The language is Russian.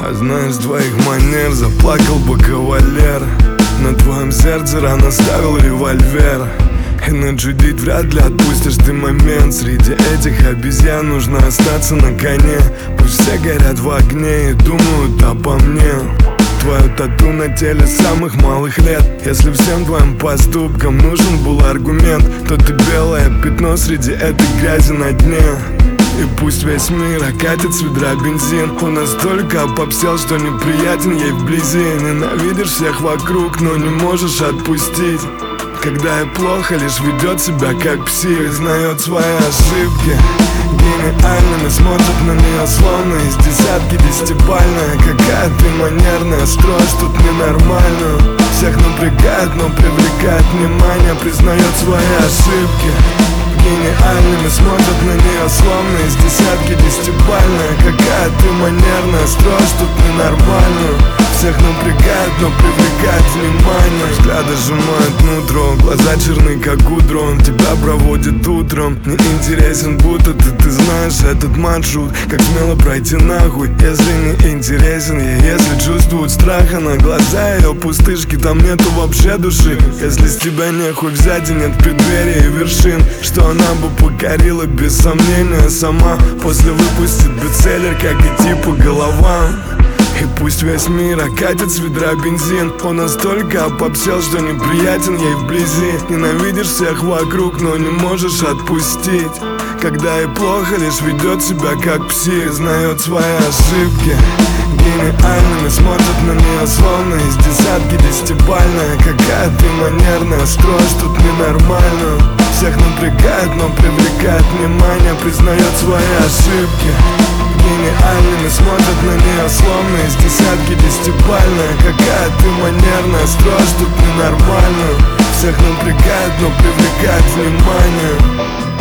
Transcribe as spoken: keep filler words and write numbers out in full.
А знаешь, твоих манер заплакал бы кавалер. На твоем сердце рано ставил револьвер. И начудить вряд ли отпустишь ты момент. Среди этих обезьян нужно остаться на коне. Пусть все горят в огне и думают обо мне. Твое тату на теле самых малых лет. Если всем твоим поступкам нужен был аргумент, то ты белое пятно среди этой грязи на дне. И пусть весь мир окатит с ведра бензин, он настолько опопсел, что неприятен ей вблизи. Ненавидишь всех вокруг, но не можешь отпустить. Когда ей плохо, лишь ведет себя как псих. Признает свои ошибки гениальными, смотрит на нее словно из десятки десятибальная. Какая ты манерная, строишь тут ненормальную. Всех напрягает, но привлекает внимание. Признает свои ошибки гениальными, смотрят на нее словно из десятки десятибальная. Какая ты манерная, строишь тут ненормальную. Всех напрягает, но привлекает внимание. Взгляды сжимают нутро, глаза черны как утро. Он тебя проводит утром, не интересен, будто ты, ты знаешь этот маршрут. Как смело пройти нахуй, если не интересен ей. Если чувствует страх, она глаза ее пустышки, там нету вообще души. Если с тебя нехуй взять и нет преддверия и вершин, что она бы покорила без сомнения сама. После выпустит бестселлер, как и типа голова. И пусть весь мир окатит с ведра бензин, он настолько опопсел, что неприятен ей вблизи. Ненавидишь всех вокруг, но не можешь отпустить. Когда ей плохо, лишь ведет себя как псих. Знает свои ошибки гениальными, смотрят на нее словно из десятки десятибальная. Какая ты манерная, строишь тут ненормальную. Всех напрягает, но привлекает внимание. Признает свои ошибки гениальными, смотрят на нее словно из десятки десятибальная. Какая ты манерная, строишь тут ненормальную. Всех напрягает, но привлекает внимание.